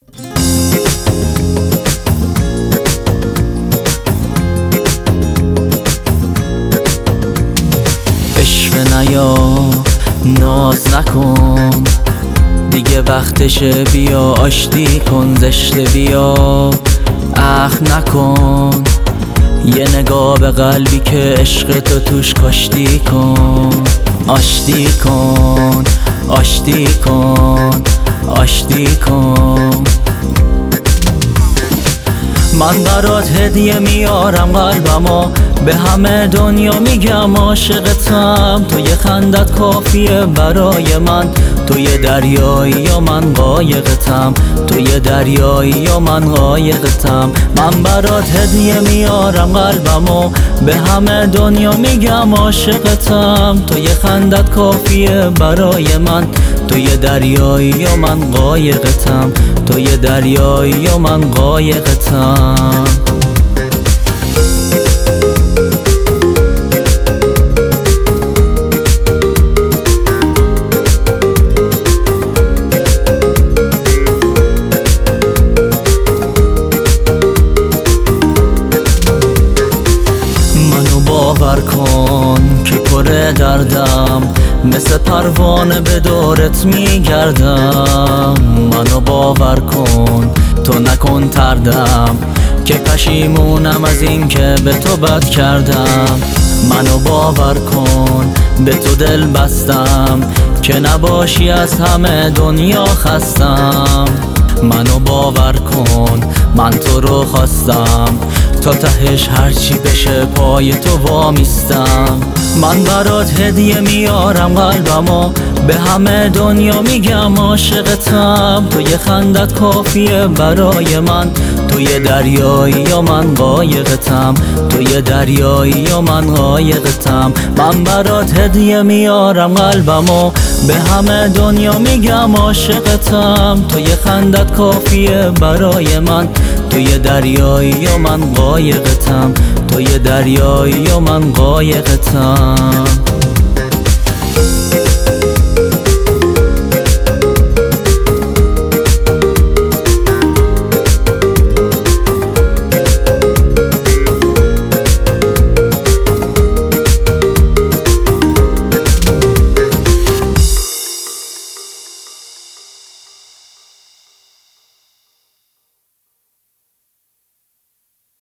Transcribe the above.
عشق نیا ناز نکن دیگه وقتشه، بیا آشتی کن، زشته بیا اخم نکن، یه نگاه به قلبی که عشق تو توش کاشتی کن. آشتی کن، آشتی کن، آشتی کن. من برات هدیه میارم قلبمو، به همه دنیا میگم عاشقتم. تو یه خندت کافیه برای من، تو یه دریایی یا من قایقتم، تو یه دریایی یا من قایقتم. من برات هدیه میارم قلبمو، به همه دنیا میگم عاشقتم. تو یه خندت کافیه برای من، تو یه دریایی یا من قایقتم، تو یه دریایی یا من قایقتم. منو باور کن که پر دردم، مثل پروانه به دورت میگردم. منو باور کن تو نکن تردم، که پشیمونم از این که به تو بد کردم. منو باور کن به تو دل بستم، که نباشی از همه دنیا خستم. منو باور کن من تو رو خواستم، تا تهش هرچی بشه پای تو وامیستم. من برات هدیه میارم قلبمو، به همه دنیا میگم عاشقتم. تو یه خندت کافیه برای من، تو یه دریایی یا من قایقتم، تو یه دریایی یا من قایقتم. من برات هدیه میارم قلبمو، به همه دنیا میگم عاشقتم. تو یه خندت کافیه برای من، تو یه دریایی یا من قایقتم، تو یه دریایی یا من قایقتم.